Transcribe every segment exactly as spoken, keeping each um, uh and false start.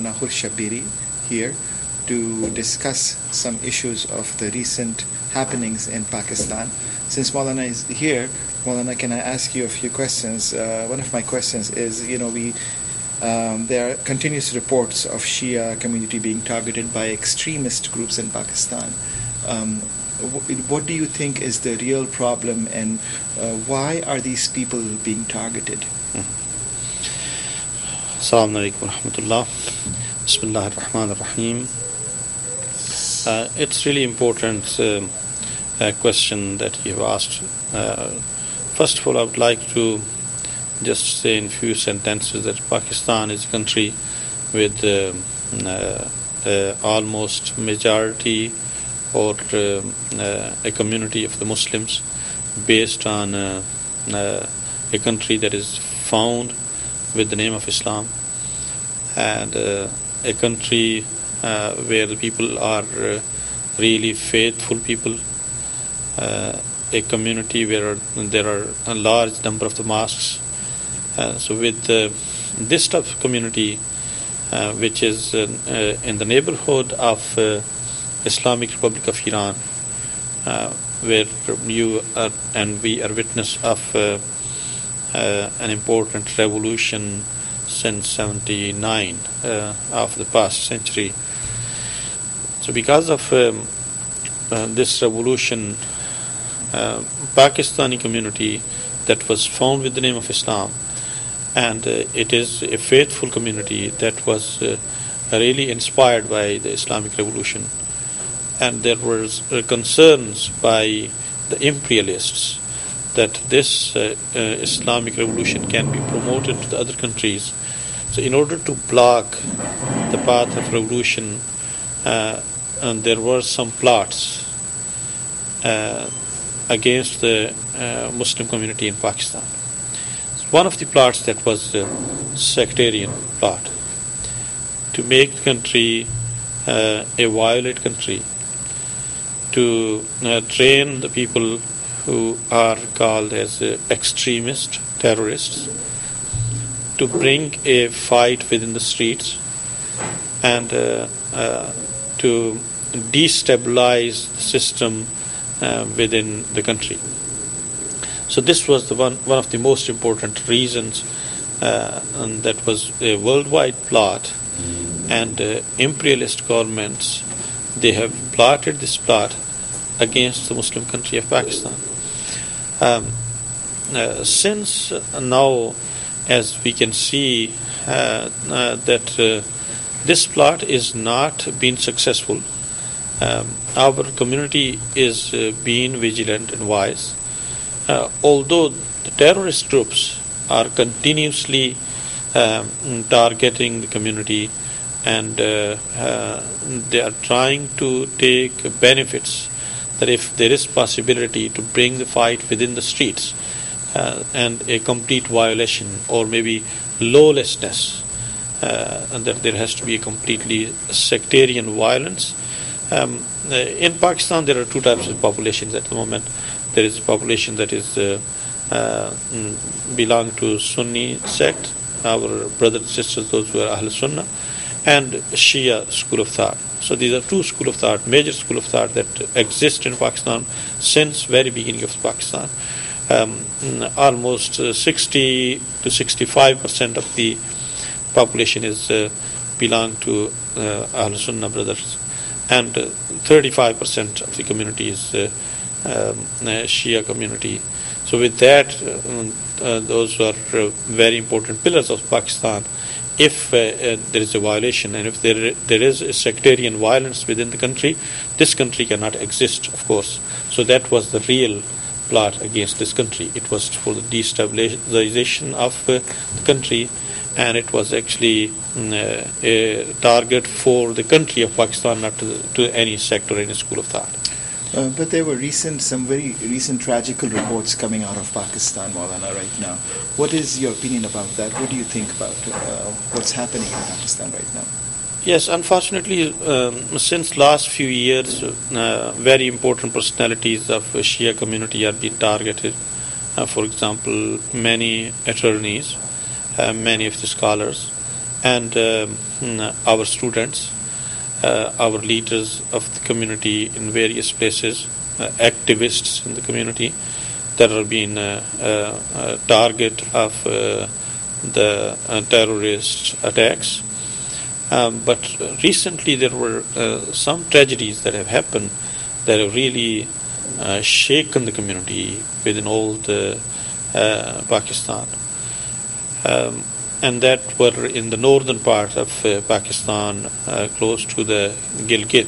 Maulana Hur Shabiri here to discuss some issues of the recent happenings in Pakistan. Since Maulana is here, Maulana, can I ask you a few questions? Uh, one of my questions is, you know, we um, there are continuous reports of Shia community being targeted by extremist groups in Pakistan. Um, what do you think is the real problem, and uh, why are these people being targeted? Assalamu alaikum wa rahmatullah. Bismillah ar-Rahman ar-Rahim. Uh, it's really important uh, uh, question that you have asked. Uh, first of all, I would like to just say in few sentences that Pakistan is a country with uh, uh, uh, almost majority or uh, uh, a community of the Muslims based on uh, uh, a country that is found with the name of Islam, and uh, a country uh, where the people are uh, really faithful people, uh, a community where there are a large number of the mosques. Uh, so with uh, this type of community, uh, which is uh, uh, in the neighborhood of uh, Islamic Republic of Iran, uh, where you are and we are witness of uh, uh, an important revolution since seventy-nine uh, of the past century. So because of um, uh, this revolution, uh, Pakistani community that was found with the name of Islam, and uh, it is a faithful community that was uh, really inspired by the Islamic revolution. And there were uh, concerns by the imperialists that this uh, uh, Islamic revolution can be promoted to the other countries. So in order to block the path of revolution, uh, and there were some plots uh, against the uh, Muslim community in Pakistan. One of the plots that was a sectarian plot to make the country uh, a violent country, to uh, train the people who are called as uh, extremist terrorists, to bring a fight within the streets, and uh, uh, to destabilize the system uh, within the country. So this was the one, one of the most important reasons, uh, and that was a worldwide plot, and uh, imperialist governments, they have plotted this plot against the Muslim country of Pakistan. Um, uh, since now, as we can see, uh, uh, that uh, this plot is not being successful, um, our community is uh, being vigilant and wise. Uh, although the terrorist groups are continuously um, targeting the community, and uh, uh, they are trying to take benefits, that if there is possibility to bring the fight within the streets uh, and a complete violation or maybe lawlessness, uh, and that there has to be a completely sectarian violence. Um, uh, in Pakistan, there are two types of populations at the moment. There is a population that is uh, uh, belong to Sunni sect, our brothers and sisters, those who are Ahl Sunnah, and Shia school of thought. So these are two school of thought, major school of thought that exist in Pakistan since very beginning of Pakistan. Um, almost uh, sixty to sixty-five percent of the population is uh, belong to uh, Ahl Sunnah brothers, and uh, thirty-five percent of the community is uh, um, Shia community. So with that, uh, uh, those are uh, very important pillars of Pakistan. If uh, uh, there is a violation, and if there there is a sectarian violence within the country, this country cannot exist, of course. So that was the real plot against this country. It was for the destabilization of uh, the country, and it was actually uh, a target for the country of Pakistan, not to, the, to any sect or any school of thought. Uh, but there were recent, some very recent tragical reports coming out of Pakistan, Maulana, right now. What is your opinion about that? What do you think about uh, what's happening in Pakistan right now? Yes, unfortunately, um, since last few years, uh, very important personalities of the Shia community are being targeted. Uh, for example, many attorneys, uh, many of the scholars, and um, our students, uh, our leaders of the community in various places, uh, activists in the community that are being uh, uh, uh, target of uh, the uh, terrorist attacks. Um, but recently there were uh, some tragedies that have happened that have really uh, shaken the community within all the uh, Pakistan. Um, and that were in the northern part of uh, Pakistan, uh, close to the Gilgit.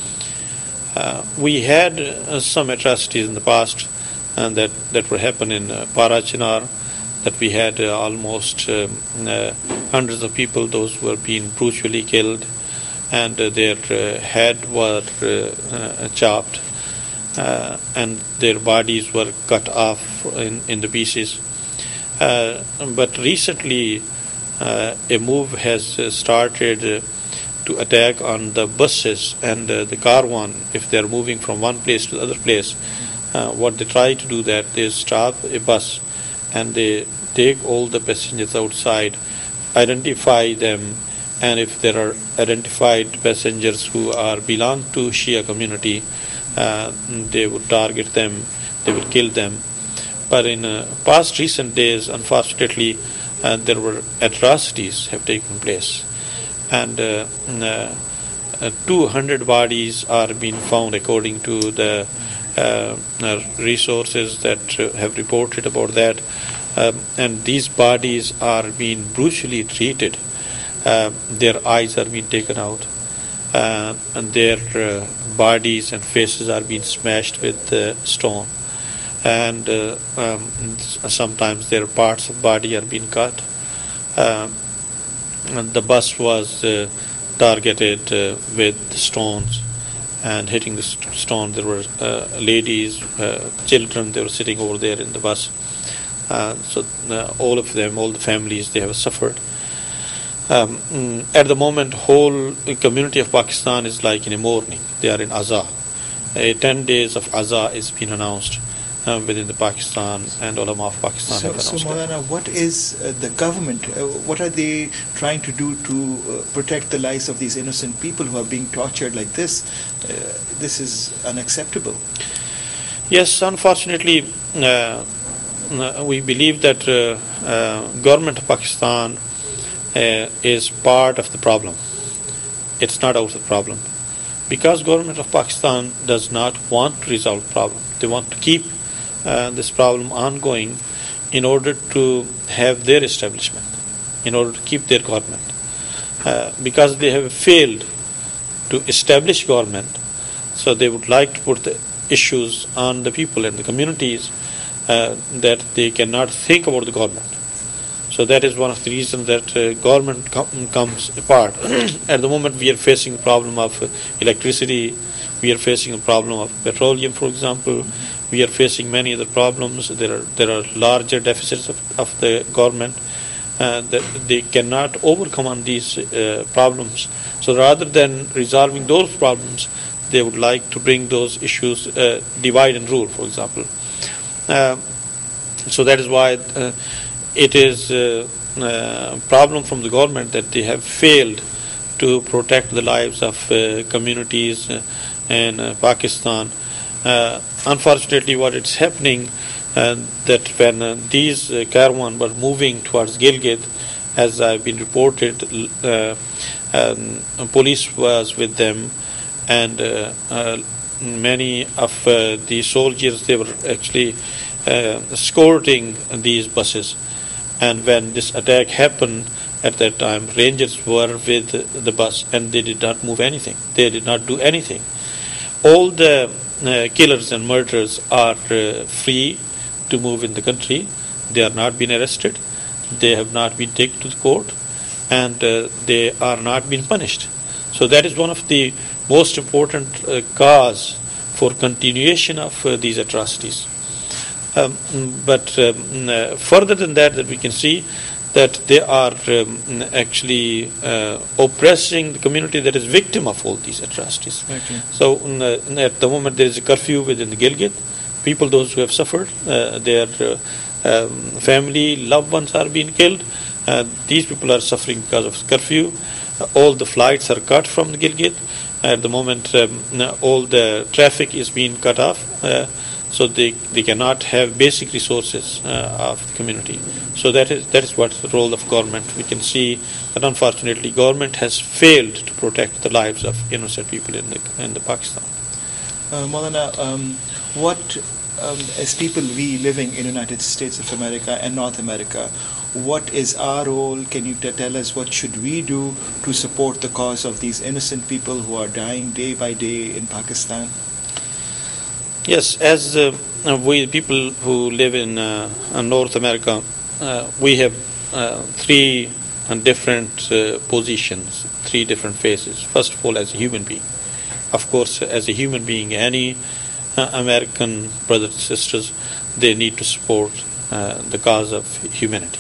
Uh, we had uh, some atrocities in the past and that, that were happening in uh, Parachinar, that we had uh, almost um, uh, hundreds of people, those were being brutally killed, and uh, their uh, head were uh, uh, chopped, uh, and their bodies were cut off in, in the pieces. Uh, but recently, uh, a move has uh, started uh, to attack on the buses and uh, the Karwan. If they are moving from one place to the other place, uh, what they try to do that they stop a bus and they take all the passengers outside, identify them, and if there are identified passengers who are belong to Shia community, uh, they would target them, they would kill them. But in uh, past recent days, unfortunately, uh, there were atrocities have taken place, and uh, uh, uh, two hundred bodies are being found according to the uh, uh, resources that uh, have reported about that. Um, and these bodies are being brutally treated. Uh, their eyes are being taken out, uh, and their uh, bodies and faces are being smashed with uh, stone. And uh, um, sometimes their parts of body are being cut. Uh, and the bus was uh, targeted uh, with stones, and hitting the st- stone, there were uh, ladies, uh, children, they were sitting over there in the bus. Uh, so uh, all of them, all the families, they have suffered. Um, at the moment, whole community of Pakistan is like in a mourning. They are in Azah. A ten days of Azah is being announced uh, within the Pakistan, and ulama of Pakistan so, have announced so Maulana, what is uh, the government, uh, what are they trying to do to uh, protect the lives of these innocent people who are being tortured like this? Uh, this is unacceptable. Yes, unfortunately, uh, Uh, we believe that uh, uh, government of Pakistan uh, is part of the problem. It's not out of the problem. Because government of Pakistan does not want to resolve the problem. They want to keep uh, this problem ongoing in order to have their establishment, in order to keep their government. Uh, because they have failed to establish government, so they would like to put the issues on the people and the communities Uh, that they cannot think about the government. So that is one of the reasons that uh, government com- comes apart. At the moment we are facing the problem of uh, electricity, we are facing a problem of petroleum, for example, we are facing many other problems. There are there are larger deficits of, of the government uh, that they cannot overcome on these uh, problems. So rather than resolving those problems, they would like to bring those issues, uh, divide and rule, for example. Uh, so that is why uh, it is a uh, uh, problem from the government that they have failed to protect the lives of uh, communities uh, in uh, Pakistan. Uh, unfortunately, what is happening uh, that when uh, these uh, caravan were moving towards Gilgit, as I've been reported, uh, um, police was with them, and uh, uh, many of uh, the soldiers, they were actually uh, escorting these buses. And when this attack happened, at that time, rangers were with the bus and they did not move anything. They did not do anything. All the uh, killers and murderers are uh, free to move in the country. They are not being arrested. They have not been taken to the court, and uh, they are not being punished. So that is one of the most important uh, cause for continuation of uh, these atrocities. Um, but um, uh, further than that, that we can see that they are um, actually uh, oppressing the community that is victim of all these atrocities. Okay. So uh, at the moment there is a curfew within the Gilgit. People, those who have suffered, uh, their uh, um, family, loved ones are being killed, Uh, these people are suffering because of curfew. Uh, all the flights are cut from the Gilgit. At the moment, um, all the traffic is being cut off, uh, so they, they cannot have basic resources uh, of the community. So that is that is what the role of government. We can see that unfortunately government has failed to protect the lives of innocent people in the in the Pakistan. Uh, Maulana, um, what um, as people we living in United States of America and North America, what is our role? Can you t- tell us what should we do to support the cause of these innocent people who are dying day by day in Pakistan? Yes, as uh, we people who live in uh, North America, uh, we have uh, three uh, different uh, positions, three different phases. First of all, as a human being. Of course, as a human being, any uh, American brothers and sisters, they need to support uh, the cause of humanity.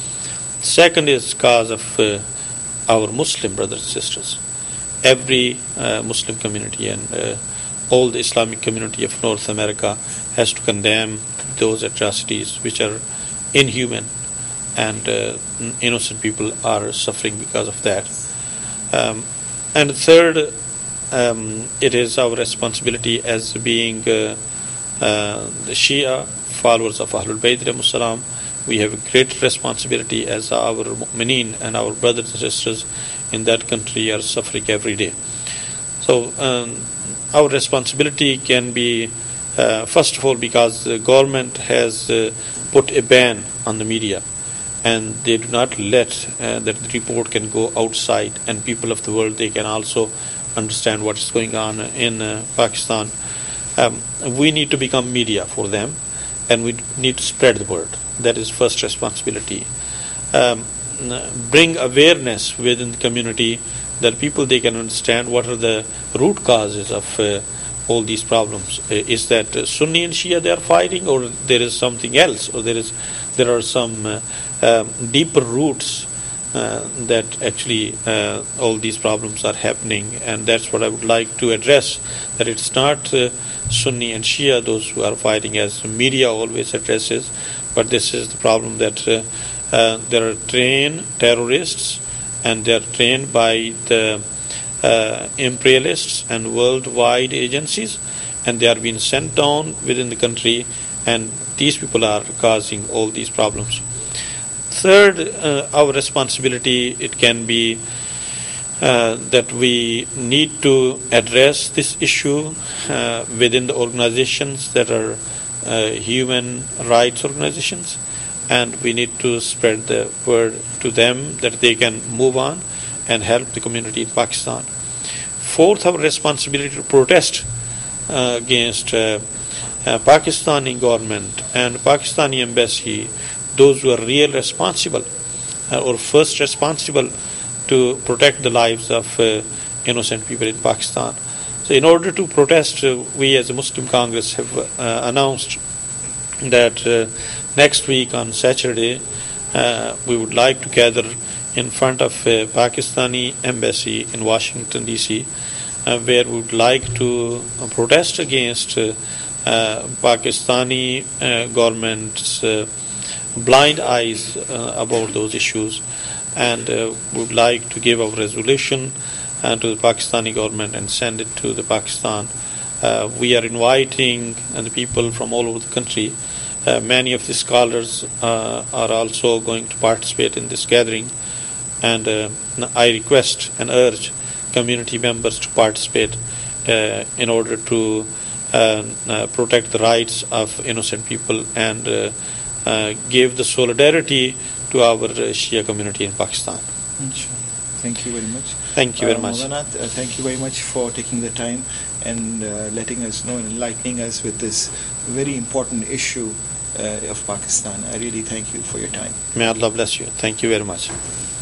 Second is cause of uh, our Muslim brothers and sisters. Every uh, Muslim community and uh, all the Islamic community of North America has to condemn those atrocities which are inhuman, and uh, innocent people are suffering because of that. Um, and third, um, it is our responsibility as being uh, uh, the Shia, followers of Ahlul Bayt alayhimus salam. We have a great responsibility as our mu'mineen and our brothers and sisters in that country are suffering every day. So um, our responsibility can be, uh, first of all, because the government has uh, put a ban on the media, and they do not let uh, that the report can go outside, and people of the world, they can also understand what is going on in uh, Pakistan. Um, we need to become media for them, and we need to spread the word. That is first responsibility. Um, bring awareness within the community that people, they can understand what are the root causes of uh, all these problems. Uh, is that uh, Sunni and Shia they are fighting, or there is something else, or there is there are some uh, um, deeper roots uh, that actually uh, all these problems are happening, and that's what I would like to address. That it's not uh, Sunni and Shia those who are fighting as media always addresses, but this is the problem that uh, uh, there are trained terrorists, and they are trained by the uh, imperialists and worldwide agencies, and they are being sent down within the country, and these people are causing all these problems. Third, uh, our responsibility, it can be uh, that we need to address this issue uh, within the organizations that are uh, human rights organizations, and we need to spread the word to them that they can move on and help the community in Pakistan. Fourth, our responsibility to protest uh, against uh, uh, Pakistani government and Pakistani embassy, those who are real responsible uh, or first responsible to protect the lives of uh, innocent people in Pakistan. So in order to protest, uh, we as a Muslim Congress have uh, announced that uh, next week on Saturday uh, we would like to gather in front of a Pakistani embassy in Washington D C uh, where we would like to uh, protest against uh, uh, Pakistani uh, government's uh, blind eyes uh, about those issues, and uh, would like to give our resolution uh, to the Pakistani government and send it to the Pakistan. Uh, we are inviting uh, the people from all over the country. Uh, many of the scholars uh, are also going to participate in this gathering, and uh, I request and urge community members to participate uh, in order to uh, uh, protect the rights of innocent people and uh, uh, give the solidarity to our uh, Shia community in Pakistan. Thank you very much. Thank you very uh, much. Maulana, uh, thank you very much for taking the time and uh, letting us know and enlightening us with this very important issue uh, of Pakistan. I really thank you for your time. May Allah bless you. Thank you very much.